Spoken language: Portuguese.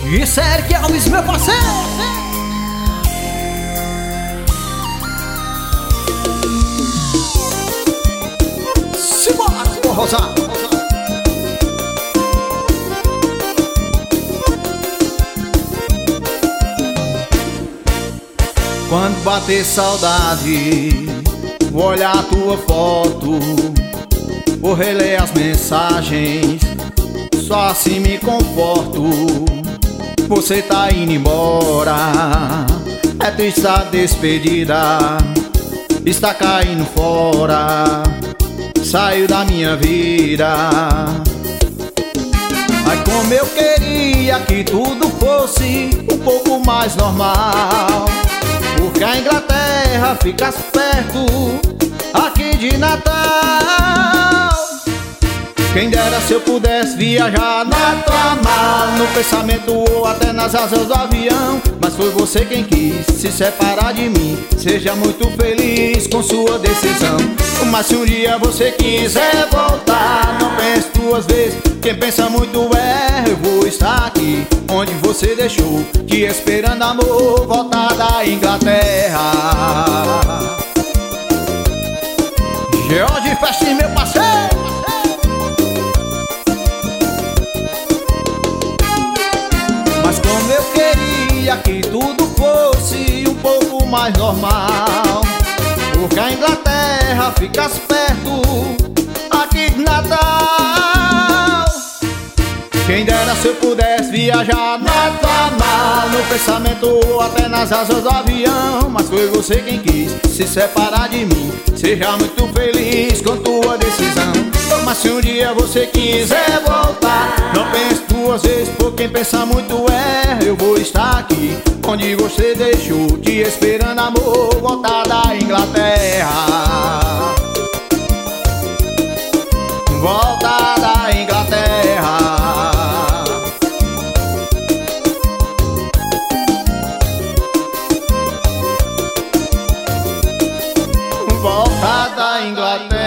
Isso é Eric Alves, meu parceiro. Simbora, forrozão. Quando bater saudade, vou olhar a tua foto, vou reler as mensagens, só assim me conforto. Você tá indo embora, é triste a despedida, está caindo fora, saiu da minha vida. Ai, como eu queria que tudo fosse um pouco mais normal, porque a Inglaterra fica perto aqui de Natal. Quem dera se eu pudesse viajar na tua mala, no pensamento ou até nas asas do avião. Mas foi você quem quis se separar de mim. Seja muito feliz com sua decisão. Mas se um dia você quiser voltar, não pense duas vezes. Quem pensa muito erra, eu vou estar aqui onde você deixou, te esperando, amor, voltar da Inglaterra. George Fest, meu parceiro. Mas como eu queria que tudo fosse um pouco mais normal, porque a Inglaterra fica perto aqui de Natal. Quem dera se eu pudesse viajar na tua mala, no pensamento ou até nas asas do avião. Mas foi você quem quis se separar de mim. Seja muito feliz com tua decisão. Mas se um dia você quiser voltar, não pense duas vezes, por quem pensa muito erra. Eu vou estar aqui onde você deixou, te esperando, amor, voltar da Inglaterra. Voltar da Inglaterra. Voltar da Inglaterra.